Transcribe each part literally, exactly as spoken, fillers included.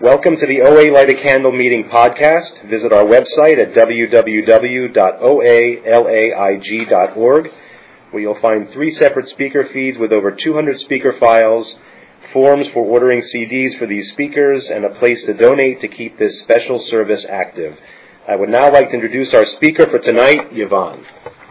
Welcome to the O A Light a Candle Meeting podcast. Visit our website at w w w dot o a laig dot org, where you'll find three separate speaker feeds with over two hundred speaker files, forms for ordering C Ds for these speakers, and a place to donate to keep this special service active. I would now like to introduce our speaker for tonight, Yvonne.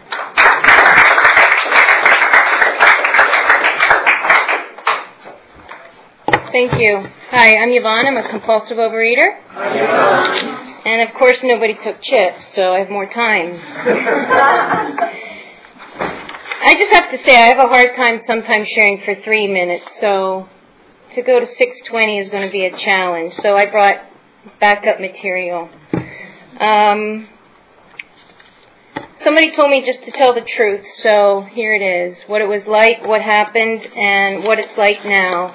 Thank you. Hi, I'm Yvonne. I'm a compulsive overeater. Hi, Yvonne. And of course nobody took chips, so I have more time. I just have to say I have a hard time sometimes sharing for three minutes, so to go to six twenty is going to be a challenge. So I brought backup material. Um, somebody told me just to tell the truth, so here it is. What it was like, what happened, and what it's like now.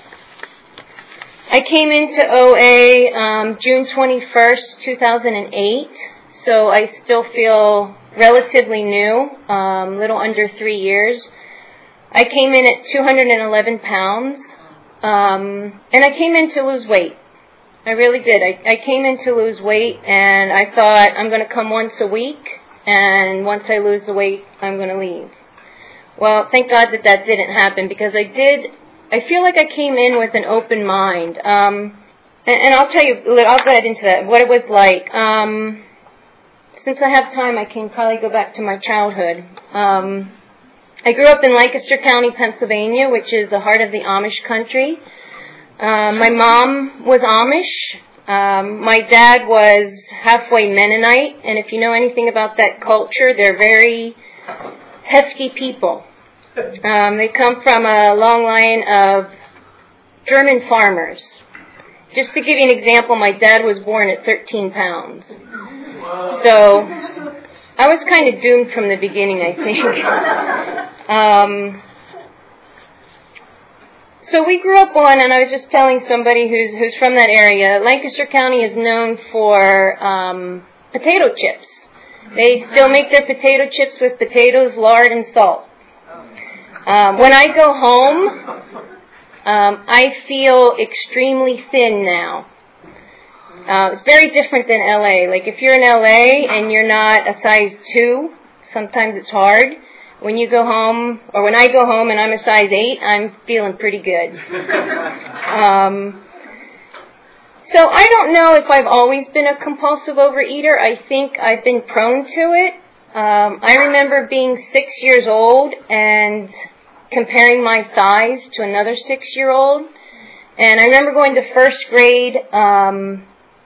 I came into O A um, June twenty-first, two thousand eight, so I still feel relatively new, um, little under three years. I came in at two hundred eleven pounds, um, and I came in to lose weight. I really did. I, I came in to lose weight, and I thought I'm going to come once a week, and once I lose the weight, I'm going to leave. Well, thank God that that didn't happen, because I did... I feel like I came in with an open mind, um, and, and I'll tell you, I'll go ahead into that, what it was like. Um, since I have time, I can probably go back to my childhood. Um, I grew up in Lancaster County, Pennsylvania, which is the heart of the Amish country. Um, my mom was Amish. Um, my dad was halfway Mennonite, and if you know anything about that culture, they're very hefty people. Um, they come from a long line of German farmers. Just to give you an example, my dad was born at thirteen pounds. So I was kind of doomed from the beginning, I think. um, so we grew up on, and I was just telling somebody who's, who's from that area, Lancaster County is known for um, potato chips. They still make their potato chips with potatoes, lard, and salt. Um, when I go home, um, I feel extremely thin now. Uh, it's very different than L A. Like if you're in L A and you're not a size two, sometimes it's hard. When you go home, or when I go home and I'm a size eight, I'm feeling pretty good. Um, so I don't know if I've always been a compulsive overeater. I think I've been prone to it. Um, I remember being six years old and comparing my thighs to another six-year-old. And I remember going to first grade um,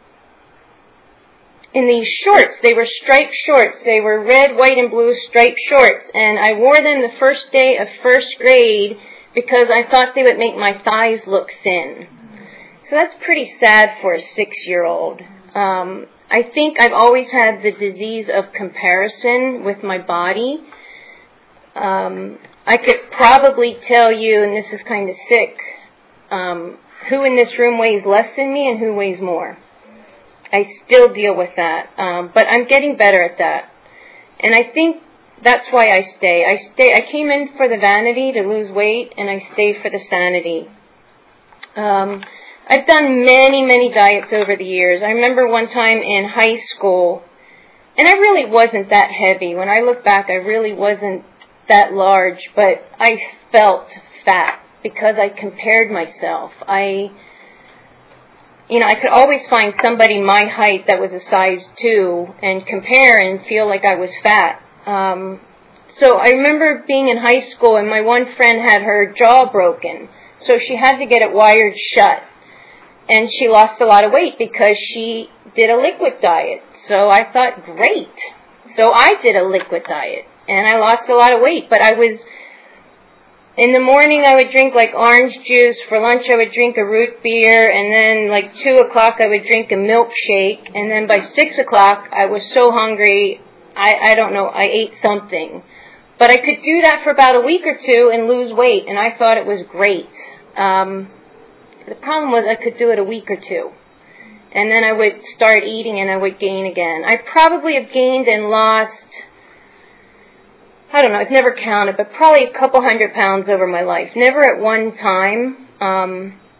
in these shorts. They were striped shorts. They were red, white, and blue striped shorts. And I wore them the first day of first grade because I thought they would make my thighs look thin. So that's pretty sad for a six-year-old. Um, I think I've always had the disease of comparison with my body. Um, I could probably tell you, and this is kind of sick, um, who in this room weighs less than me and who weighs more. I still deal with that, um, but I'm getting better at that. And I think that's why I stay. I stay. I came in for the vanity to lose weight, and I stay for the sanity. Um, I've done many, many diets over the years. I remember one time in high school, and I really wasn't that heavy. When I look back, I really wasn't that large, but I felt fat because I compared myself. I, you know, I could always find somebody my height that was a size two and compare and feel like I was fat. Um, so I remember being in high school, and my one friend had her jaw broken, so she had to get it wired shut. And she lost a lot of weight because she did a liquid diet. So I thought, great. So I did a liquid diet, and I lost a lot of weight. But I was, in the morning I would drink like orange juice. For lunch I would drink a root beer. And then like two o'clock I would drink a milkshake. And then by six o'clock I was so hungry, I, I don't know, I ate something. But I could do that for about a week or two and lose weight. And I thought it was great. Um... The problem was I could do it a week or two. And then I would start eating and I would gain again. I probably have gained and lost, I don't know, I've never counted, but probably a couple hundred pounds over my life. Never at one time. Um,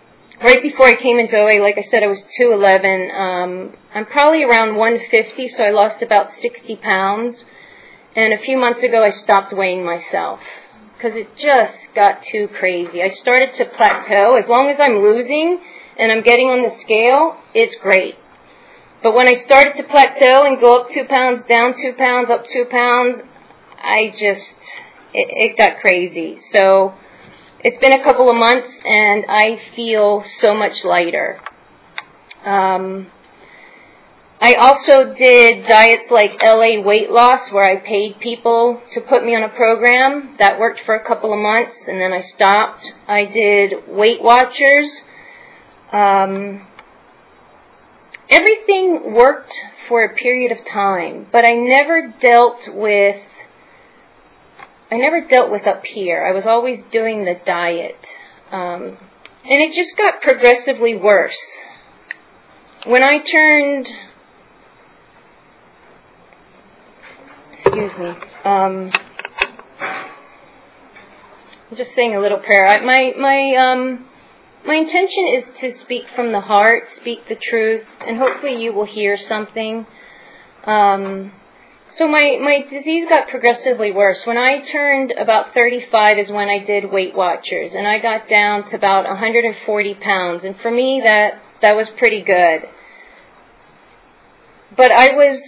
right before I came into O A, like I said, I was two eleven. Um, I'm probably around one fifty, so I lost about sixty pounds. And a few months ago, I stopped weighing myself because it just got too crazy. I started to plateau. As long as I'm losing and I'm getting on the scale, it's great. But when I started to plateau and go up two pounds, down two pounds, up two pounds, I just, it, it got crazy. So it's been a couple of months, and I feel so much lighter. Um, I also did diets like L A Weight Loss, where I paid people to put me on a program. That worked for a couple of months, and then I stopped. I did Weight Watchers. Um, everything worked for a period of time, but I never dealt with, I never dealt with up here. I was always doing the diet. Um, and it just got progressively worse. When I turned, excuse me, um, I'm just saying a little prayer. I, my, my, um, my intention is to speak from the heart, speak the truth, and hopefully you will hear something. Um, so my, my disease got progressively worse. When I turned about thirty-five is when I did Weight Watchers, and I got down to about one hundred forty pounds, and for me that, that was pretty good. But I was,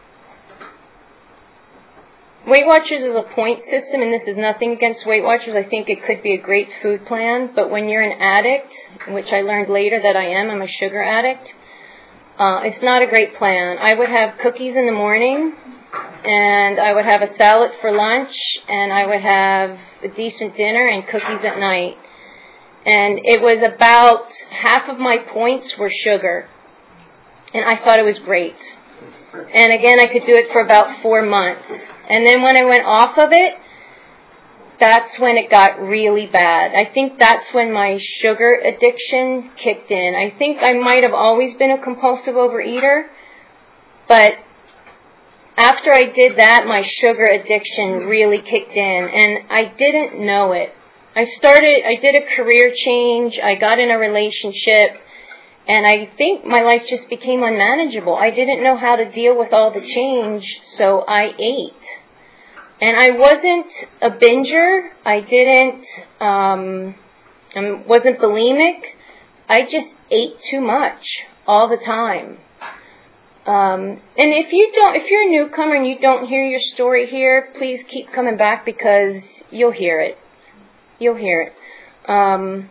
Weight Watchers is a point system, and this is nothing against Weight Watchers. I think it could be a great food plan, but when you're an addict, which I learned later that I am, I'm a sugar addict, uh, it's not a great plan. I would have cookies in the morning, and I would have a salad for lunch, and I would have a decent dinner and cookies at night. And it was about half of my points were sugar, and I thought it was great. And again, I could do it for about four months. And then when I went off of it, that's when it got really bad. I think that's when my sugar addiction kicked in. I think I might have always been a compulsive overeater, but after I did that, my sugar addiction really kicked in, and I didn't know it. I started, I did a career change, I got in a relationship, and I think my life just became unmanageable. I didn't know how to deal with all the change, so I ate. And I wasn't a binger. I didn't, um, I wasn't bulimic. I just ate too much all the time. Um, and if you don't, if you're a newcomer and you don't hear your story here, please keep coming back because you'll hear it. You'll hear it. Um,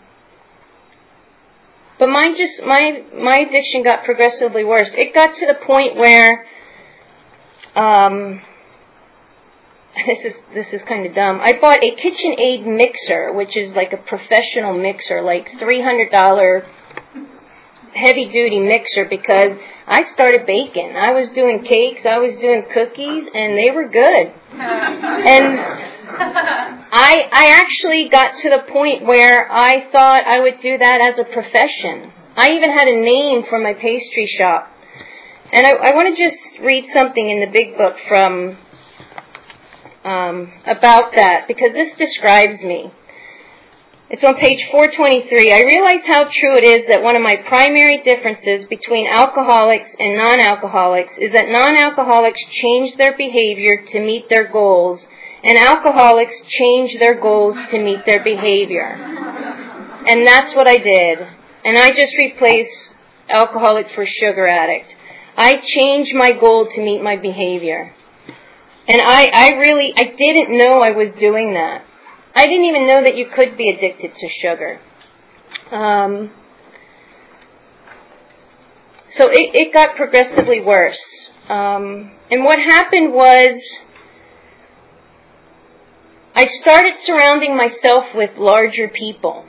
But mine just, my, my addiction got progressively worse. It got to the point where, um, this is, this is kind of dumb. I bought a KitchenAid mixer, which is like a professional mixer, like three hundred dollars heavy duty mixer, because I started baking. I was doing cakes, I was doing cookies, and they were good. And I I actually got to the point where I thought I would do that as a profession. I even had a name for my pastry shop. And I, I want to just read something in the big book from um, about that, because this describes me. It's on page four twenty-three. I realized how true it is that one of my primary differences between alcoholics and non-alcoholics is that non-alcoholics change their behavior to meet their goals, and alcoholics change their goals to meet their behavior. And that's what I did. And I just replaced alcoholic for sugar addict. I changed my goal to meet my behavior. And I, I really, I didn't know I was doing that. I didn't even know that you could be addicted to sugar. Um, so it, it got progressively worse. Um, and what happened was, I started surrounding myself with larger people.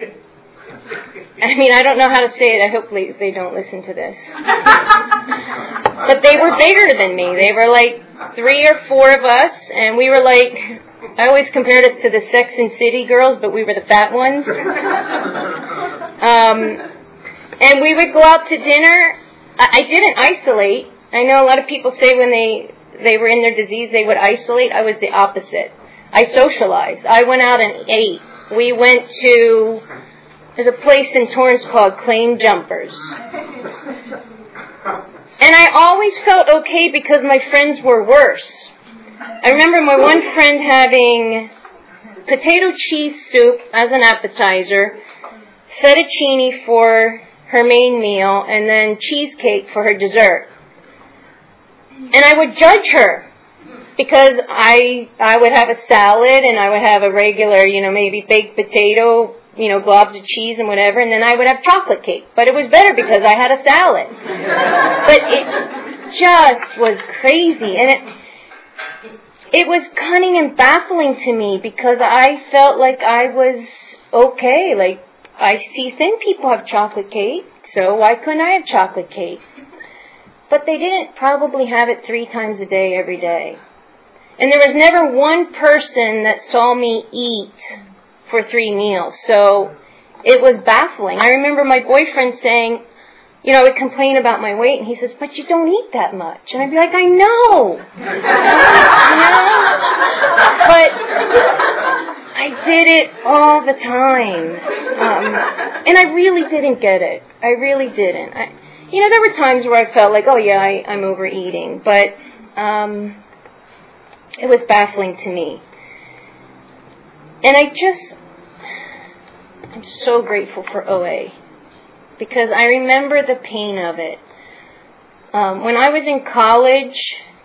I mean, I don't know how to say it. I hope they, they don't listen to this. But they were bigger than me. They were like three or four of us, and we were like, I always compared us to the Sex and City girls, but we were the fat ones. Um, and we would go out to dinner. I, I didn't isolate. I know a lot of people say when they, they were in their disease, they would isolate. I was the opposite. I socialized. I went out and ate. We went to There's a place in Torrance called Claim Jumpers. And I always felt okay because my friends were worse. I remember my one friend having potato cheese soup as an appetizer, fettuccine for her main meal, and then cheesecake for her dessert. And I would judge her because I I would have a salad and I would have a regular, you know, maybe baked potato, you know, globs of cheese and whatever, and then I would have chocolate cake. But it was better because I had a salad. But it just was crazy. And it it was cunning and baffling to me because I felt like I was okay. Like, I see thin people have chocolate cake, so why couldn't I have chocolate cake? But they didn't probably have it three times a day every day. And there was never one person that saw me eat for three meals. So it was baffling. I remember my boyfriend saying, you know, I would complain about my weight, and he says, but you don't eat that much. And I'd be like, I know. You know? But I did it all the time. Um, and I really didn't get it. I really didn't. I, you know, there were times where I felt like, oh, yeah, I, I'm overeating. But um, it was baffling to me. And I just, I'm so grateful for O A. Because I remember the pain of it. Um, when I was in college,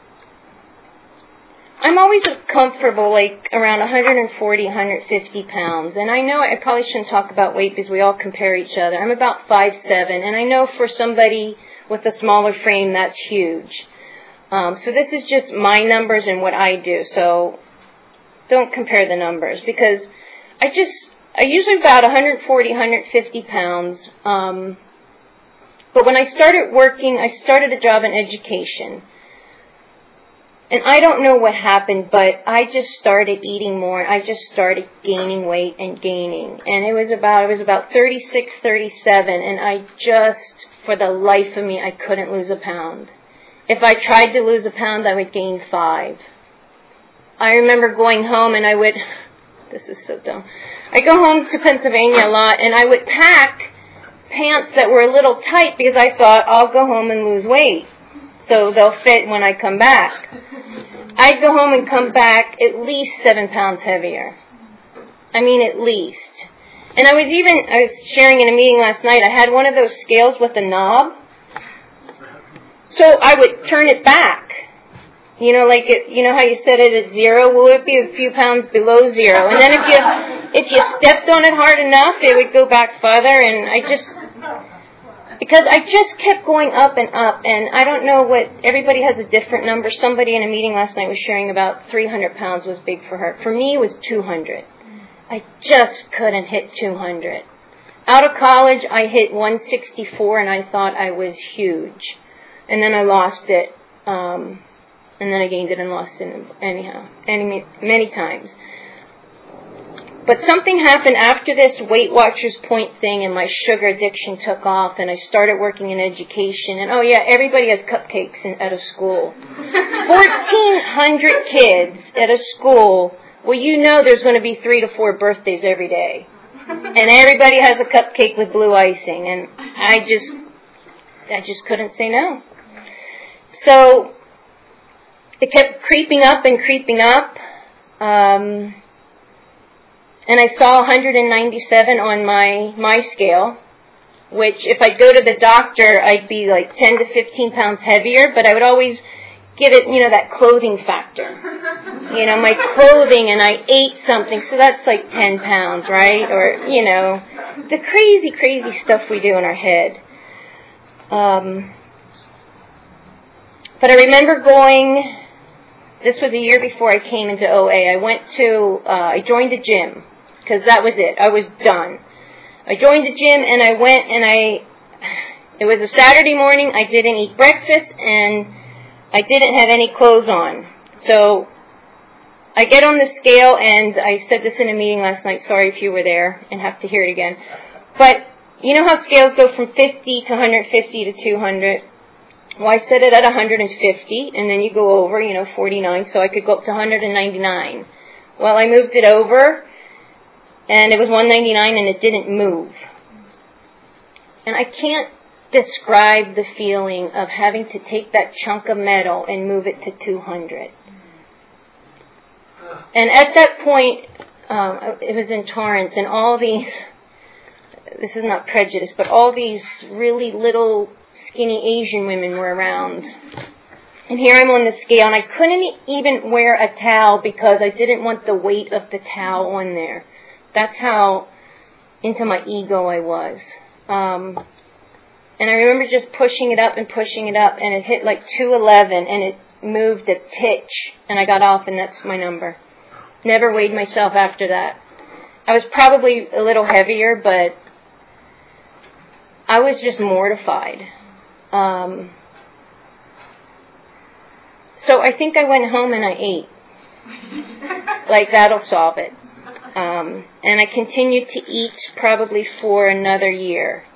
I'm always comfortable, like, around one forty, one fifty pounds. And I know I probably shouldn't talk about weight because we all compare each other. I'm about five seven, and I know for somebody with a smaller frame, that's huge. Um, so this is just my numbers and what I do. So don't compare the numbers because I just... I usually about one forty, one fifty pounds, um, but when I started working, I started a job in education. And I don't know what happened, but I just started eating more. I just started gaining weight and gaining. And it was about, it was about thirty-six, thirty-seven, and I just, for the life of me, I couldn't lose a pound. If I tried to lose a pound, I would gain five. I remember going home and I would, this is so dumb. I go home to Pennsylvania a lot, and I would pack pants that were a little tight because I thought I'll go home and lose weight, so they'll fit when I come back. I'd go home and come back at least seven pounds heavier. I mean, at least. And I was even, I was sharing in a meeting last night, I had one of those scales with a knob, so I would turn it back. You know, like, it, you know how you set it at zero? Well, it would be a few pounds below zero. And then if you if you stepped on it hard enough, it would go back further. And I just, because I just kept going up and up. And I don't know what, everybody has a different number. Somebody in a meeting last night was sharing about three hundred pounds was big for her. For me, it was two hundred. I just couldn't hit two hundred. Out of college, I hit one sixty-four, and I thought I was huge. And then I lost it. Um... And then I gained it and lost it anyhow, any, many times. But something happened after this Weight Watchers Point thing, and my sugar addiction took off, and I started working in education. And oh yeah, everybody has cupcakes in, at a school. fourteen hundred kids at a school. Well, you know there's going to be three to four birthdays every day. And everybody has a cupcake with blue icing. And I just, I just couldn't say no. So it kept creeping up and creeping up, um, and I saw one ninety-seven on my, my scale, which if I go to the doctor, I'd be like ten to fifteen pounds heavier, but I would always give it, you know, that clothing factor. You know, my clothing, and I ate something, so that's like ten pounds, right? Or, you know, the crazy, crazy stuff we do in our head. Um, but I remember going... This was a year before I came into O A. I went to, uh, I joined a gym, because that was it. I was done. I joined the gym, and I went, and I, it was a Saturday morning. I didn't eat breakfast, and I didn't have any clothes on. So I get on the scale, and I said this in a meeting last night. Sorry if you were there and have to hear it again. But you know how scales go from fifty to one fifty to two hundred? Well, I set it at one fifty, and then you go over, you know, forty-nine, so I could go up to one ninety-nine. Well, I moved it over, and it was one ninety-nine, and it didn't move. And I can't describe the feeling of having to take that chunk of metal and move it to two hundred. And at that point, um, it was in Torrance, and all these, this is not prejudice, but all these really little skinny Asian women were around. And here I'm on the scale, and I couldn't even wear a towel because I didn't want the weight of the towel on there. That's how into my ego I was. Um, and I remember just pushing it up and pushing it up, and it hit like two eleven, and it moved a titch, and I got off, and that's my number. Never weighed myself after that. I was probably a little heavier, but I was just mortified. Um, so I think I went home and I ate. Like, that'll solve it. Um, and I continued to eat probably for another year.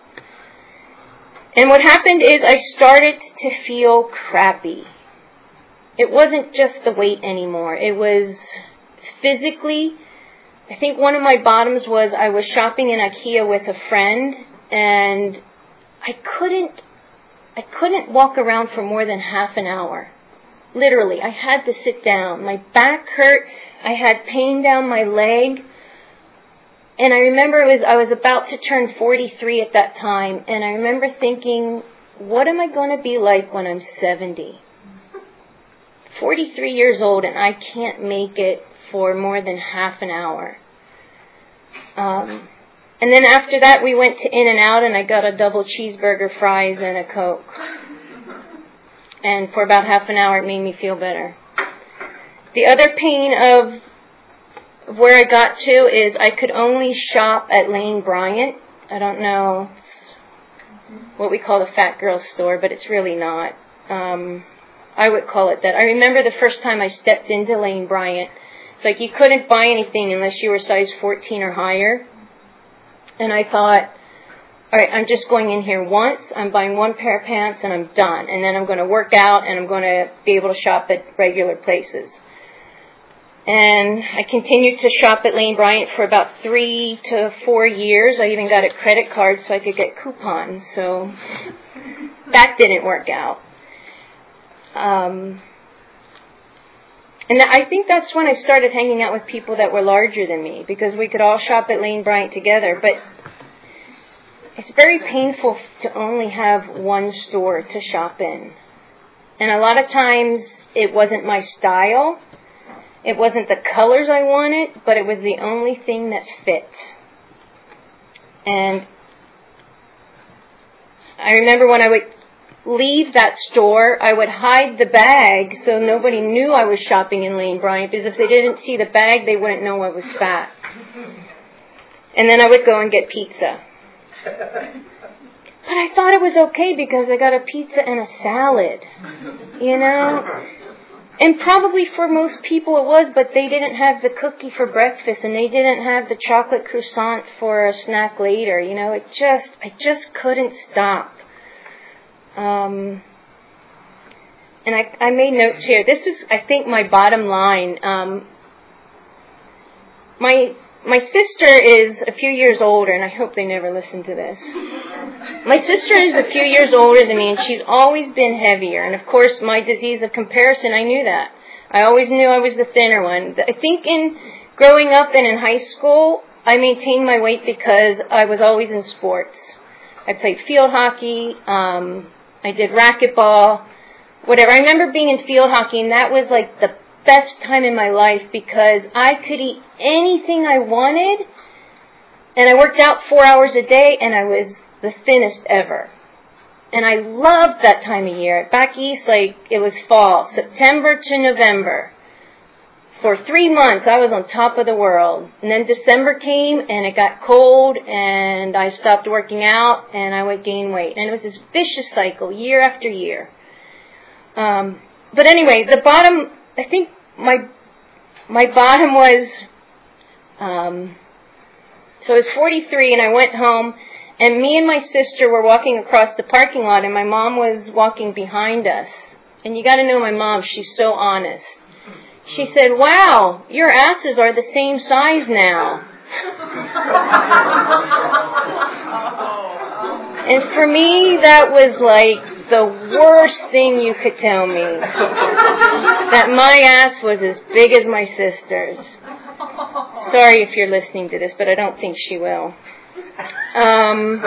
And what happened is I started to feel crappy. It wasn't just the weight anymore. It was physically, I think one of my bottoms was I was shopping in IKEA with a friend, and I couldn't, I couldn't walk around for more than half an hour. Literally, I had to sit down. My back hurt. I had pain down my leg. And I remember it was, I was about to turn forty-three at that time, and I remember thinking, what am I going to be like when I'm seventy? forty-three years old, and I can't make it for more than half an hour. Um, and then after that, we went to In-N-Out, and I got a double cheeseburger, fries, and a Coke. And for about half an hour, it made me feel better. The other pain of where I got to is I could only shop at Lane Bryant. I don't know what we call the fat girl store, but it's really not. Um, I would call it that. I remember the first time I stepped into Lane Bryant. It's like you couldn't buy anything unless you were size fourteen or higher. And I thought, all right, I'm just going in here once, I'm buying one pair of pants, and I'm done. And then I'm going to work out, and I'm going to be able to shop at regular places. And I continued to shop at Lane Bryant for about three to four years. I even got a credit card so I could get coupons. So that didn't work out. Um, and I think that's when I started hanging out with people that were larger than me, because we could all shop at Lane Bryant together. But it's very painful to only have one store to shop in. And a lot of times it wasn't my style. It wasn't the colors I wanted, but it was the only thing that fit. And I remember when I would leave that store, I would hide the bag so nobody knew I was shopping in Lane Bryant, because if they didn't see the bag, they wouldn't know I was fat. And then I would go and get pizza. But I thought it was okay because I got a pizza and a salad, you know? And probably for most people it was, but they didn't have the cookie for breakfast, and they didn't have the chocolate croissant for a snack later, you know? It just, I just couldn't stop. Um, and I, I made notes here. This is, I think, my bottom line. Um, my my sister is a few years older, and I hope they never listen to this. My sister is a few years older than me, and she's always been heavier. And, of course, my disease of comparison, I knew that. I always knew I was the thinner one. I think in growing up and in high school, I maintained my weight because I was always in sports. I played field hockey. Um, I did racquetball, whatever. I remember being in field hockey, and that was like the best time in my life because I could eat anything I wanted, and I worked out four hours a day, and I was the thinnest ever. And I loved that time of year. Back east, like, it was fall, September to November. For three months, I was on top of the world. And then December came, and it got cold, and I stopped working out, and I would gain weight. And it was this vicious cycle, year after year. Um, but anyway, the bottom, I think my my bottom was, um, so I was forty-three, and I went home, and me and my sister were walking across the parking lot, and my mom was walking behind us. And you got to know my mom, she's so honest. She said, "Wow, your asses are the same size now." And for me, that was like the worst thing you could tell me. That my ass was as big as my sister's. Sorry if you're listening to this, but I don't think she will. Um,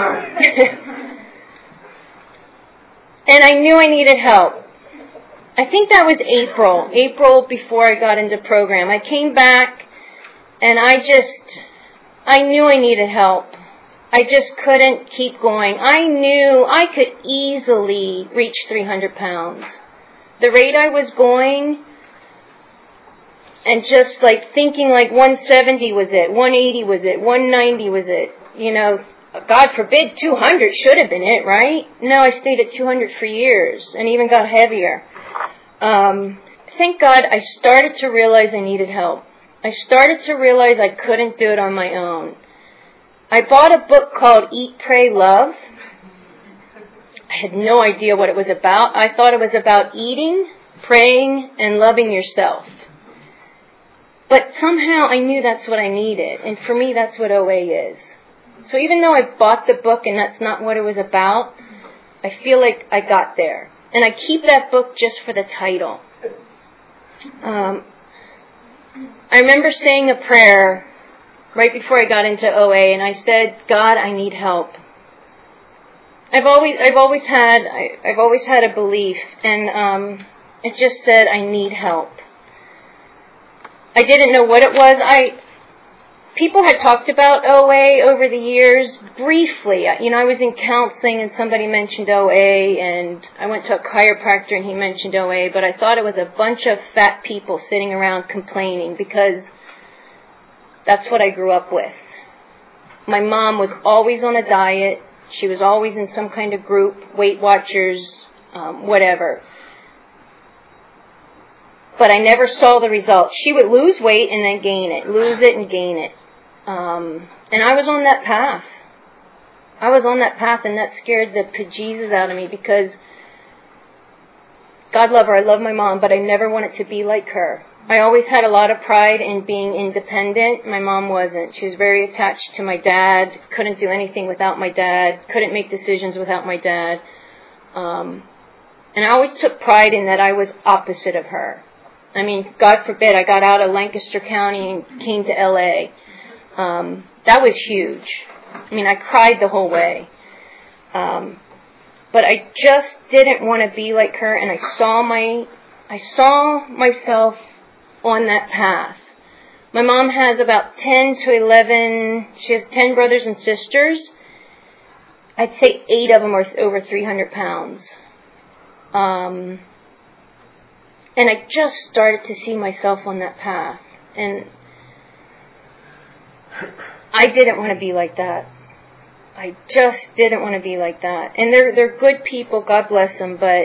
and I knew I needed help. I think that was April. April before I got into program. I came back and I just, I knew I needed help. I just couldn't keep going. I knew I could easily reach three hundred pounds. The rate I was going, and just like thinking like one seventy was it, one eighty was it, one ninety was it, you know, God forbid two hundred should have been it, right? No, I stayed at two hundred for years and even got heavier. Um, thank God I started to realize I needed help. I started to realize I couldn't do it on my own. I bought a book called Eat, Pray, Love. I had no idea what it was about. I thought it was about eating, praying, and loving yourself. But somehow I knew that's what I needed. And for me, that's what O A is. So even though I bought the book and that's not what it was about, I feel like I got there. And I keep that book just for the title. Um, I remember saying a prayer right before I got into O A, and I said, God, I need help. I've always, I've always had, I, I've always had a belief, and um, it just said, I need help. I didn't know what it was. I, people had talked about O A over the years briefly. You know, I was in counseling, and somebody mentioned O A, and I went to a chiropractor, and he mentioned O A, but I thought it was a bunch of fat people sitting around complaining because that's what I grew up with. My mom was always on a diet. She was always in some kind of group, Weight Watchers, um, whatever. But I never saw the results. She would lose weight and then gain it, lose it and gain it. Um, and I was on that path. I was on that path, and that scared the bejesus out of me because God love her, I love my mom, but I never wanted to be like her. I always had a lot of pride in being independent. My mom wasn't. She was very attached to my dad, couldn't do anything without my dad, couldn't make decisions without my dad. Um, and I always took pride in that I was opposite of her. I mean, God forbid, I got out of Lancaster County and came to L A. Um, that was huge. I mean, I cried the whole way. Um, but I just didn't want to be like her, and I saw my, I saw myself on that path. My mom has about ten to eleven, she has ten brothers and sisters. I'd say eight of them are over three hundred pounds. Um, and I just started to see myself on that path. And I didn't want to be like that. I just didn't want to be like that. And they're, they're good people, God bless them, but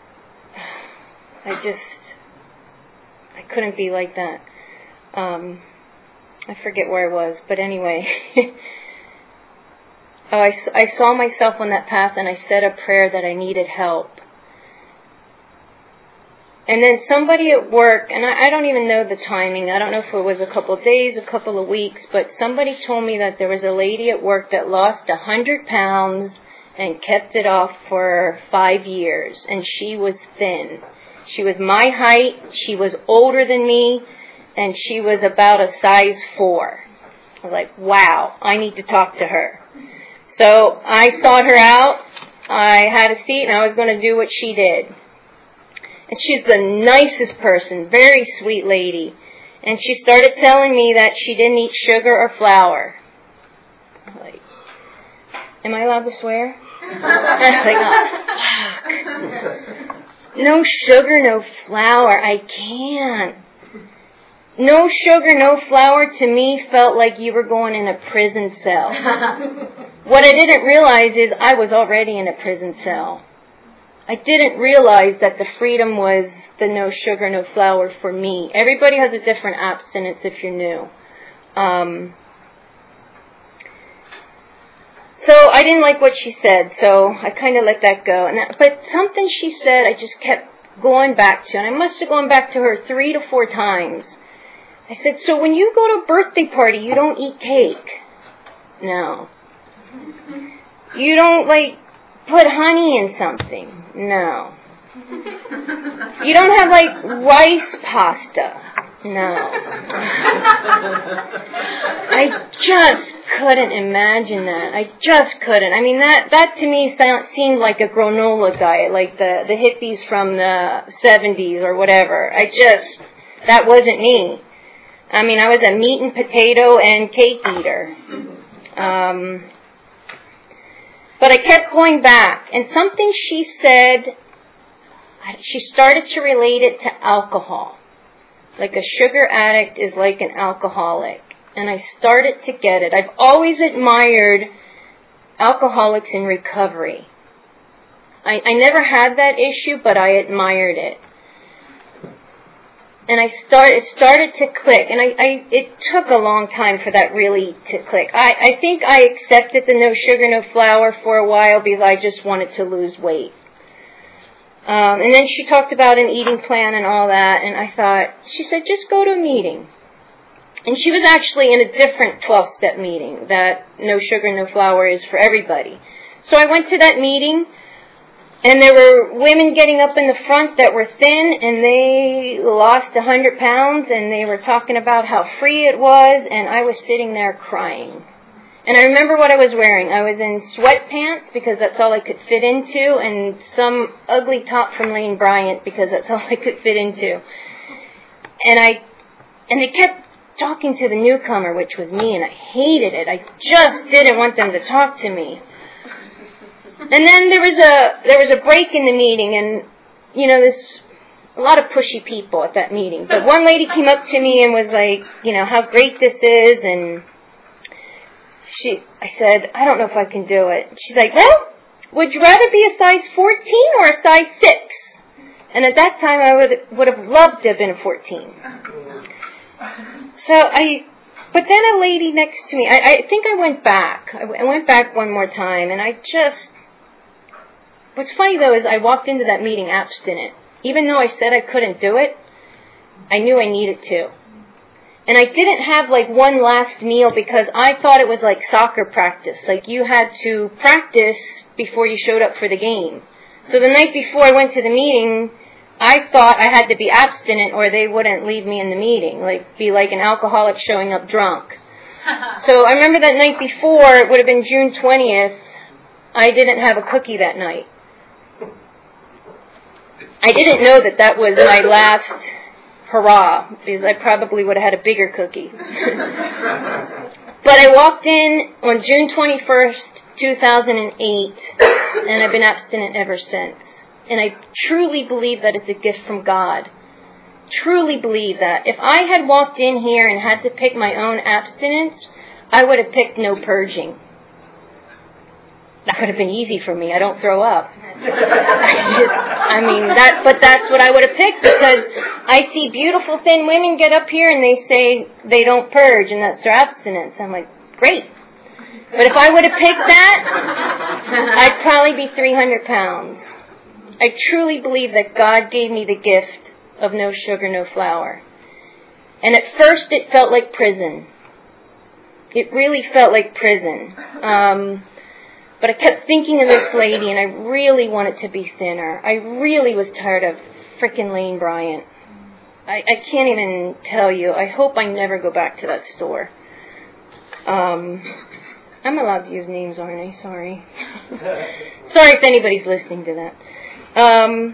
I just, I couldn't be like that. Um, I forget where I was, but anyway. oh, I, I saw myself on that path, and I said a prayer that I needed help. And then somebody at work, and I, I don't even know the timing, I don't know if it was a couple of days, a couple of weeks, but somebody told me that there was a lady at work that lost one hundred pounds and kept it off for five years, and she was thin. She was my height, she was older than me, and she was about a size four. I was like, wow, I need to talk to her. So I sought her out, I had a seat, and I was going to do what she did. And she's the nicest person, very sweet lady. And she started telling me that she didn't eat sugar or flour. I'm like, am I allowed to swear? I was like, oh, fuck. No sugar, no flour. I can't. No sugar, no flour to me felt like you were going in a prison cell. What I didn't realize is I was already in a prison cell. I didn't realize that the freedom was the no sugar, no flour for me. Everybody has a different abstinence if you're new. Um, so I didn't like what she said, so I kind of let that go. And that, but something she said I just kept going back to, and I must have gone back to her three to four times. I said, so when you go to a birthday party, you don't eat cake? No. You don't, like, put honey in something. No. You don't have, like, rice pasta. No. I just couldn't imagine that. I just couldn't. I mean, that, that to me seemed like a granola diet, like the, the hippies from the seventies or whatever. I just, that wasn't me. I mean, I was a meat and potato and cake eater. Um, but I kept going back. And something she said, she started to relate it to alcohol. Like a sugar addict is like an alcoholic. And I started to get it. I've always admired alcoholics in recovery. I, I never had that issue, but I admired it. And I started, it started to click. And I, I, it took a long time for that really to click. I, I think I accepted the no sugar, no flour for a while because I just wanted to lose weight. Um, and then she talked about an eating plan and all that, and I thought, she said, just go to a meeting. And she was actually in a different twelve-step meeting, that no sugar, no flour is for everybody. So I went to that meeting, and there were women getting up in the front that were thin, and they lost one hundred pounds, and they were talking about how free it was, and I was sitting there crying. And I remember what I was wearing. I was in sweatpants because that's all I could fit into, and some ugly top from Lane Bryant because that's all I could fit into. And I, and they kept talking to the newcomer, which was me, and I hated it. I just didn't want them to talk to me. And then there was a there was a break in the meeting, and you know, there's a lot of pushy people at that meeting. But one lady came up to me and was like, you know, how great this is, and She, I said, I don't know if I can do it. She's like, well, would you rather be a size fourteen or a size six? And at that time, I would would have loved to have been a fourteen. So I, but then a lady next to me, I, I think I went back. I, I went back one more time, and I just, what's funny though is I walked into that meeting abstinent. Even though I said I couldn't do it, I knew I needed to. And I didn't have like one last meal because I thought it was like soccer practice. Like you had to practice before you showed up for the game. So the night before I went to the meeting, I thought I had to be abstinent or they wouldn't leave me in the meeting. Like be like an alcoholic showing up drunk. So I remember that night before, it would have been June twentieth, I didn't have a cookie that night. I didn't know that that was my last hurrah, because I probably would have had a bigger cookie. But I walked in on June twenty-first, two thousand eight, and I've been abstinent ever since. And I truly believe that it's a gift from God. Truly believe that. If I had walked in here and had to pick my own abstinence, I would have picked no purging. That would have been easy for me. I don't throw up. I, just, I mean, that, but that's what I would have picked because I see beautiful thin women get up here and they say they don't purge and that's their abstinence. I'm like, great. But if I would have picked that, I'd probably be three hundred pounds. I truly believe that God gave me the gift of no sugar, no flour. And at first it felt like prison. It really felt like prison. Um... But I kept thinking of this lady, and I really wanted to be thinner. I really was tired of frickin' Lane Bryant. I, I can't even tell you. I hope I never go back to that store. Um, I'm allowed to use names, aren't I? Sorry. Sorry if anybody's listening to that. Um,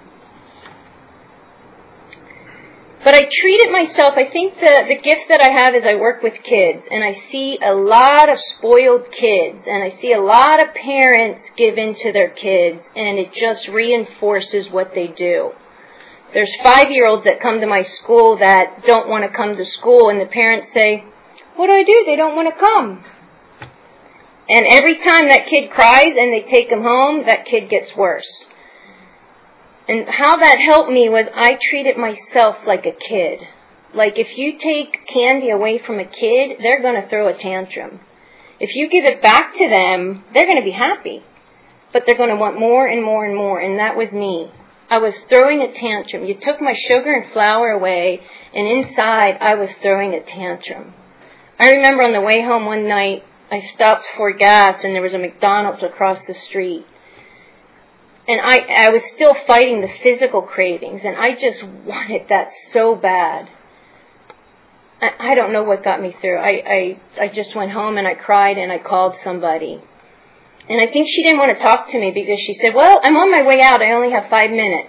But I treat it myself. I think the, the gift that I have is I work with kids, and I see a lot of spoiled kids, and I see a lot of parents give in to their kids, and it just reinforces what they do. There's five-year-olds that come to my school that don't want to come to school, and the parents say, what do I do? They don't want to come. And every time that kid cries and they take him home, that kid gets worse. And how that helped me was I treated myself like a kid. Like if you take candy away from a kid, they're going to throw a tantrum. If you give it back to them, they're going to be happy. But they're going to want more and more and more. And that was me. I was throwing a tantrum. You took my sugar and flour away, and inside I was throwing a tantrum. I remember on the way home one night, I stopped for gas, and there was a McDonald's across the street. And I, I was still fighting the physical cravings, and I just wanted that so bad. I, I don't know what got me through. I, I, I just went home and I cried and I called somebody. And I think she didn't want to talk to me because she said, well, I'm on my way out. I only have five minutes.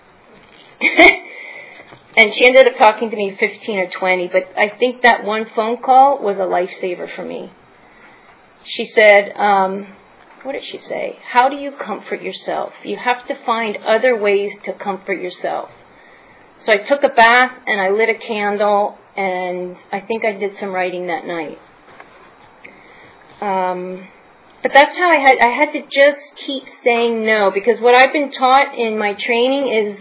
And she ended up talking to me fifteen or twenty, but I think that one phone call was a lifesaver for me. She said, um, what did she say? How do you comfort yourself? You have to find other ways to comfort yourself. So I took a bath and I lit a candle, and I think I did some writing that night. Um, but that's how I had, I had to just keep saying no, because what I've been taught in my training is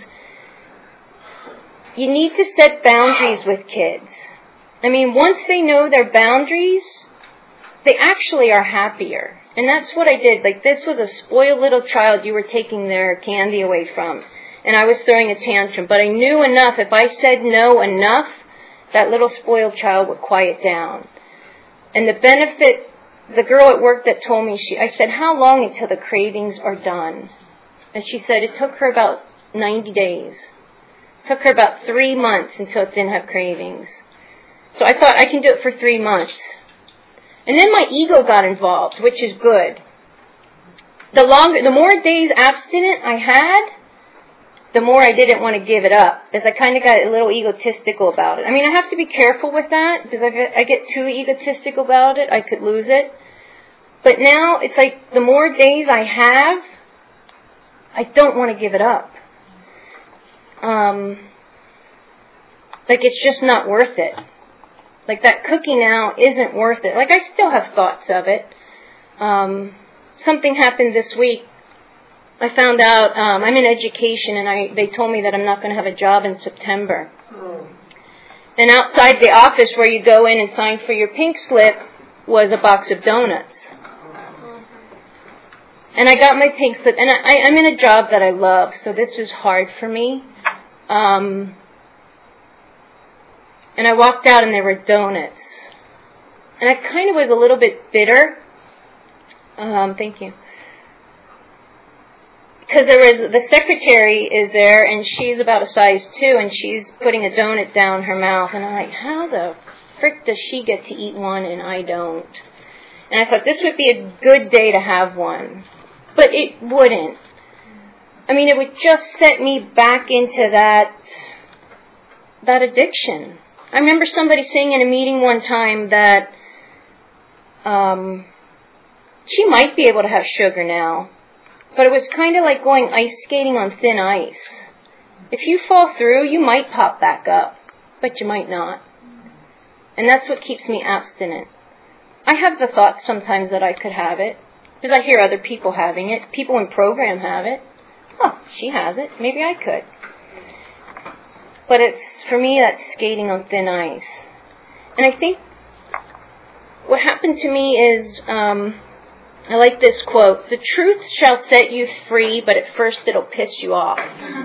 you need to set boundaries with kids. I mean, once they know their boundaries, they actually are happier. And that's what I did. Like, this was a spoiled little child you were taking their candy away from. And I was throwing a tantrum. But I knew enough, if I said no enough, that little spoiled child would quiet down. And the benefit, the girl at work that told me, she, I said, how long until the cravings are done? And she said it took her about ninety days. It took her about three months until it didn't have cravings. So I thought I can do it for three months. And then my ego got involved, which is good. The longer, the more days abstinent I had, the more I didn't want to give it up, as I kind of got a little egotistical about it. I mean, I have to be careful with that, because if I get too egotistical about it, I could lose it. But now, it's like the more days I have, I don't want to give it up. Um, like, it's just not worth it. Like, that cookie now isn't worth it. Like, I still have thoughts of it. Um, something happened this week. I found out, um, I'm in education, and I they told me that I'm not going to have a job in September. Oh. And outside the office where you go in and sign for your pink slip was a box of donuts. And I got my pink slip, and I, I'm in a job that I love, so this was hard for me. Um... And I walked out and there were donuts. And I kind of was a little bit bitter. Um, thank you. Because there was, the secretary is there and she's about a size two and she's putting a donut down her mouth. And I'm like, how the frick does she get to eat one and I don't? And I thought this would be a good day to have one. But it wouldn't. I mean, it would just set me back into that, that addiction. I remember somebody saying in a meeting one time that um, she might be able to have sugar now, but it was kind of like going ice skating on thin ice. If you fall through, you might pop back up, but you might not. And that's what keeps me abstinent. I have the thought sometimes that I could have it, because I hear other people having it. People in program have it. Oh, she has it. Maybe I could. But it's, for me, that's skating on thin ice. And I think what happened to me is, um, I like this quote, the truth shall set you free, but at first it'll piss you off.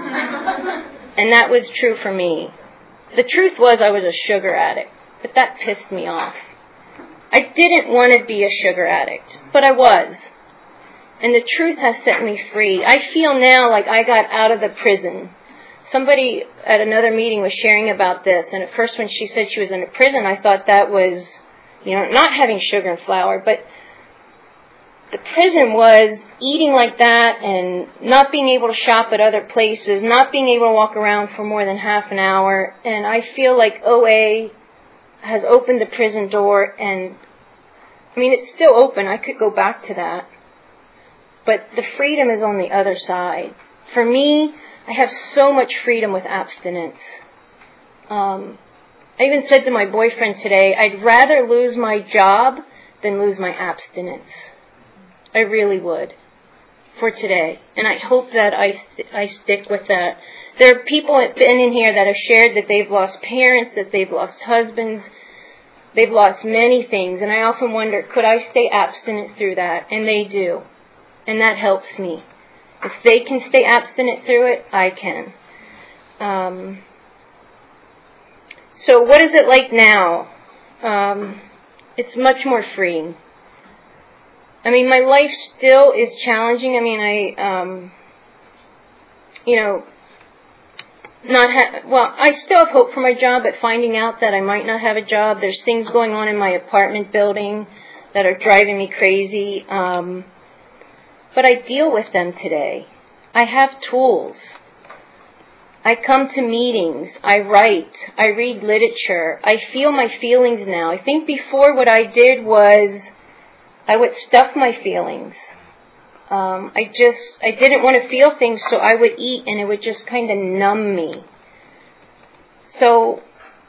And that was true for me. The truth was I was a sugar addict, but that pissed me off. I didn't want to be a sugar addict, but I was. And the truth has set me free. I feel now like I got out of the prison. Somebody at another meeting was sharing about this, and at first when she said she was in a prison, I thought that was, you know, not having sugar and flour, but the prison was eating like that and not being able to shop at other places, not being able to walk around for more than half an hour, and I feel like O A has opened the prison door, and, I mean, it's still open. I could go back to that. But the freedom is on the other side. For me, I have so much freedom with abstinence. Um, I even said to my boyfriend today, I'd rather lose my job than lose my abstinence. I really would for today. And I hope that I, I stick with that. There are people in, in here that have shared that they've lost parents, that they've lost husbands. They've lost many things. And I often wonder, could I stay abstinent through that? And they do. And that helps me. If they can stay abstinent through it, I can. Um, so what is it like now? Um, it's much more freeing. I mean, my life still is challenging. I mean, I, um, you know, not ha- well, I still have hope for my job, but finding out that I might not have a job, there's things going on in my apartment building that are driving me crazy. Um, but I deal with them today. I have tools. I come to meetings. I write. I read literature. I feel my feelings now. I think before what I did was I would stuff my feelings. Um, I just, I didn't want to feel things, so I would eat and it would just kind of numb me. So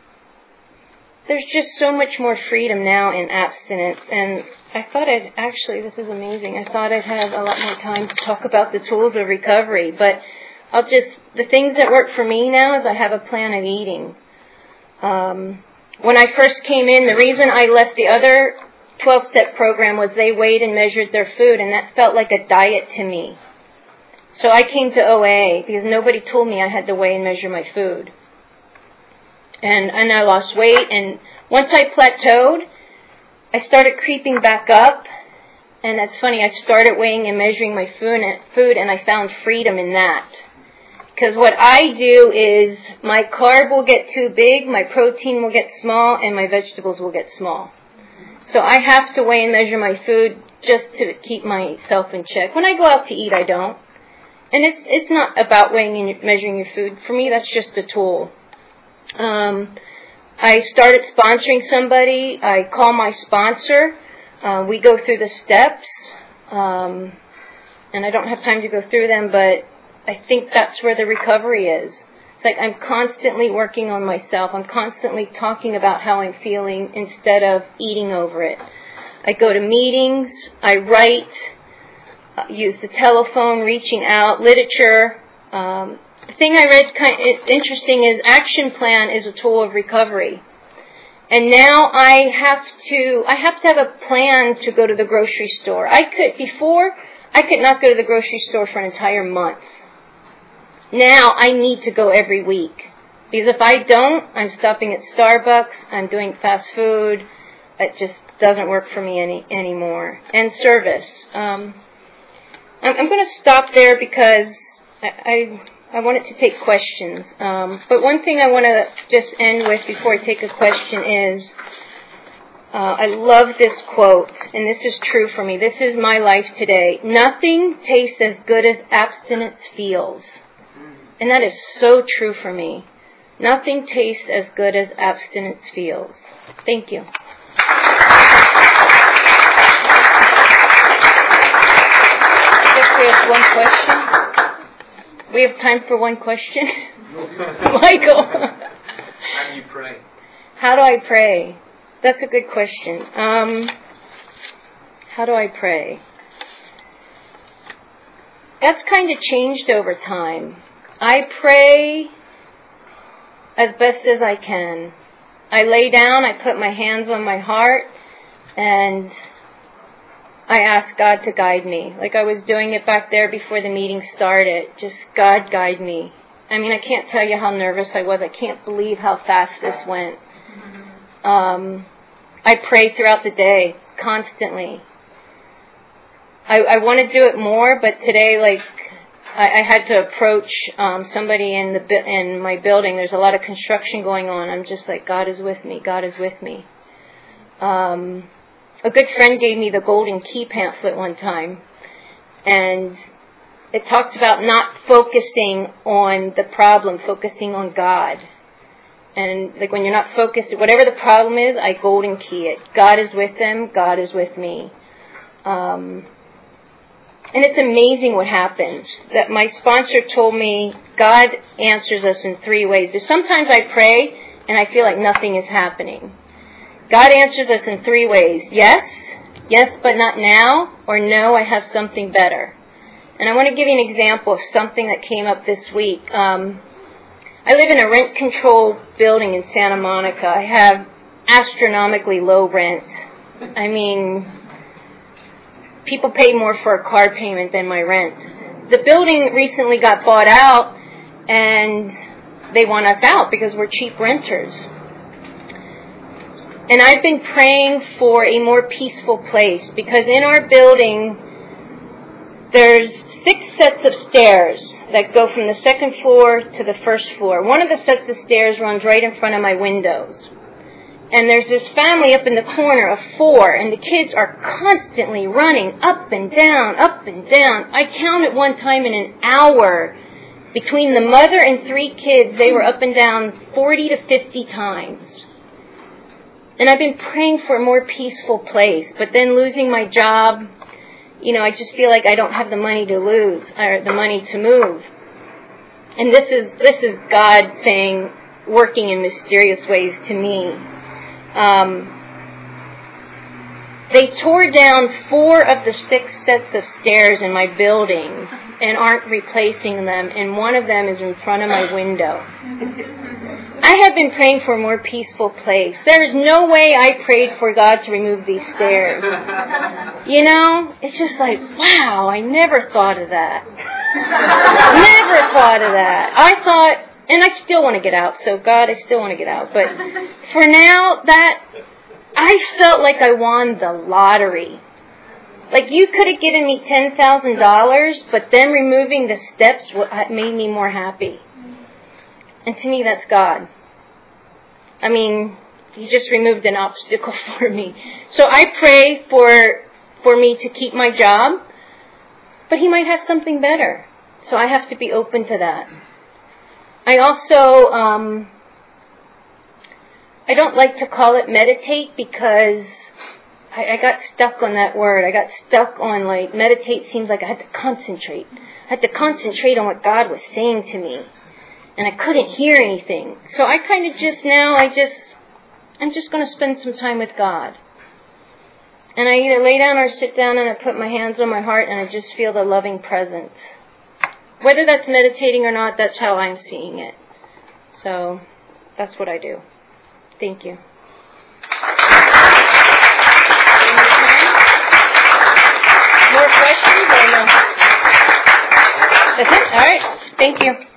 there's just so much more freedom now in abstinence, and I thought I'd, actually, this is amazing, I thought I'd have a lot more time to talk about the tools of recovery, but I'll just, the things that work for me now is I have a plan of eating. Um, when I first came in, the reason I left the other twelve-step program was they weighed and measured their food, and that felt like a diet to me. So I came to O A because nobody told me I had to weigh and measure my food. And, and I lost weight, and once I plateaued, I started creeping back up, and that's funny, I started weighing and measuring my food, food and I found freedom in that. Because what I do is my carb will get too big, my protein will get small, and my vegetables will get small. So I have to weigh and measure my food just to keep myself in check. When I go out to eat, I don't. And it's it's not about weighing and measuring your food. For me, that's just a tool. Um, I started sponsoring somebody. I call my sponsor. Uh, we go through the steps. Um, and I don't have time to go through them, but I think that's where the recovery is. It's like I'm constantly working on myself. I'm constantly talking about how I'm feeling instead of eating over it. I go to meetings. I write, uh, use the telephone, reaching out, literature. Um, the thing I read kind of interesting is Action Plan is a tool of recovery. And now I have to, I have to have a plan to go to the grocery store. I could, before, I could not go to the grocery store for an entire month. Now I need to go every week. Because if I don't, I'm stopping at Starbucks, I'm doing fast food. It just doesn't work for me any anymore. And service. Um, I'm, I'm going to stop there because I, I, I wanted to take questions. Um, but one thing I want to just end with before I take a question is, uh, I love this quote, and this is true for me. This is my life today. Nothing tastes as good as abstinence feels. And that is so true for me. Nothing tastes as good as abstinence feels. Thank you. I guess we have one question. We have time for one question. Michael. How do you pray? How do I pray? That's a good question. Um, how do I pray? That's kind of changed over time. I pray as best as I can. I lay down, I put my hands on my heart, and I ask God to guide me. Like I was doing it back there before the meeting started. Just, God, guide me. I mean, I can't tell you how nervous I was. I can't believe how fast this went. Um, I pray throughout the day, constantly. I, I want to do it more, but today, like, I, I had to approach um, somebody in the in my building. There's a lot of construction going on. I'm just like, God is with me. God is with me. Um, a good friend gave me the Golden Key pamphlet one time, and it talks about not focusing on the problem, focusing on God. And like when you're not focused, whatever the problem is, I golden key it. God is with them. God is with me. Um, and it's amazing what happens. That my sponsor told me God answers us in three ways. But sometimes I pray and I feel like nothing is happening. God answers us in three ways. Yes, yes, but not now, or no, I have something better. And I want to give you an example of something that came up this week. Um, I live in a rent-controlled building in Santa Monica. I have astronomically low rent. I mean, people pay more for a car payment than my rent. The building recently got bought out, and they want us out because we're cheap renters. And I've been praying for a more peaceful place because in our building, there's six sets of stairs that go from the second floor to the first floor. One of the sets of stairs runs right in front of my windows. And there's this family up in the corner of four, and the kids are constantly running up and down, up and down. I counted one time in an hour, between the mother and three kids, they were up and down forty to fifty times. And I've been praying for a more peaceful place, but then losing my job, you know, I just feel like I don't have the money to lose, or the money to move. And this is, this is God saying, working in mysterious ways to me. Um, they tore down four of the six sets of stairs in my building and aren't replacing them, and one of them is in front of my window. I have been praying for a more peaceful place. There is no way I prayed for God to remove these stairs. You know, it's just like, wow, I never thought of that. Never thought of that. I thought, and I still want to get out, so God, I still want to get out. But for now, that, I felt like I won the lottery. Like you could have given me ten thousand dollars, but then removing the steps made me more happy. And to me, that's God. I mean, He just removed an obstacle for me. So I pray for, for me to keep my job, but He might have something better. So I have to be open to that. I also, um, I don't like to call it meditate because I, I got stuck on that word. I got stuck on, like, meditate seems like I had to concentrate. I had to concentrate on what God was saying to me. And I couldn't hear anything. So I kind of just now, I just, I'm just going to spend some time with God. And I either lay down or sit down and I put my hands on my heart and I just feel the loving presence. Whether that's meditating or not, that's how I'm seeing it. So that's what I do. Thank you. More questions or no? That's it? All right. Thank you.